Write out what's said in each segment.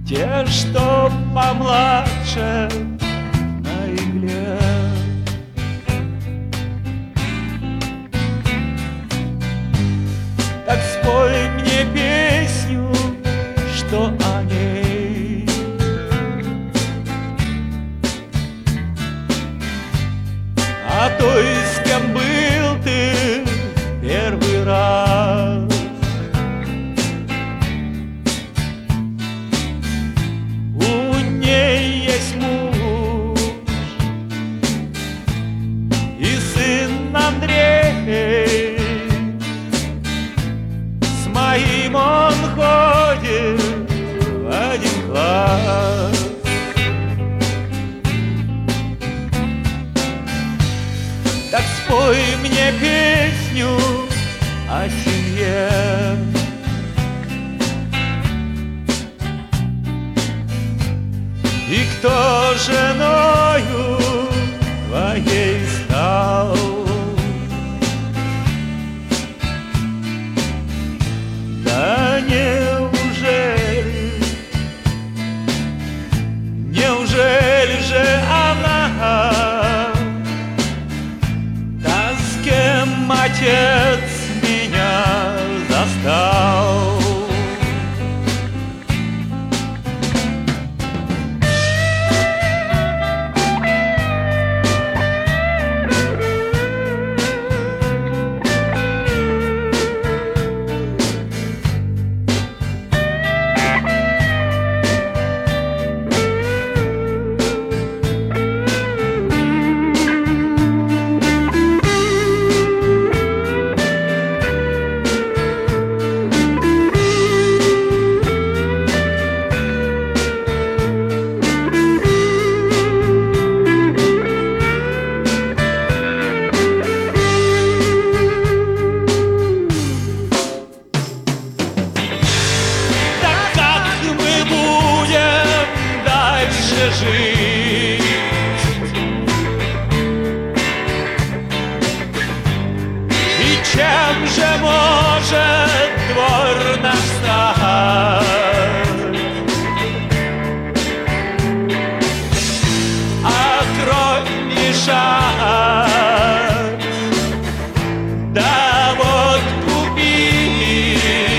те, что помладше на игле. Так спой мне песню, что о ней. О той, с кем был ты первый раз. У ней есть муж и сын Андрей. С моим он ходит в один класс. Так спой мне песню о семье. И кто женою твоей стал? Да неужели же она та, с кем отец меня застал? Жить. И чем же может двор наш стать? А кровь мешать, да вот купи.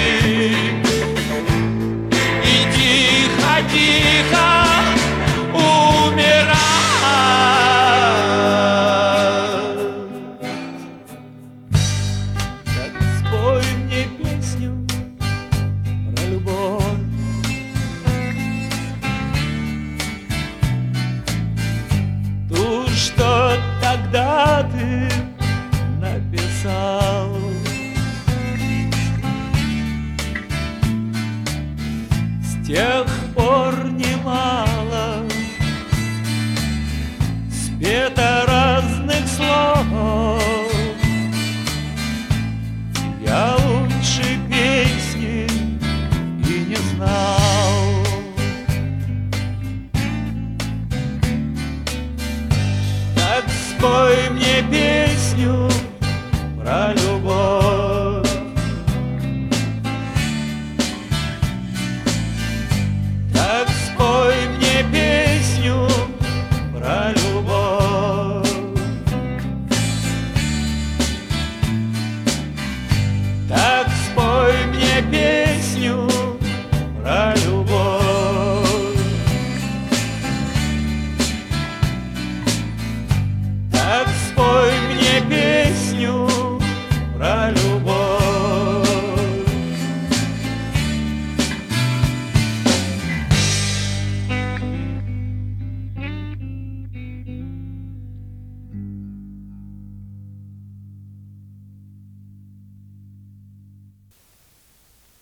И тихо-тихо что тогда ты написал. С тех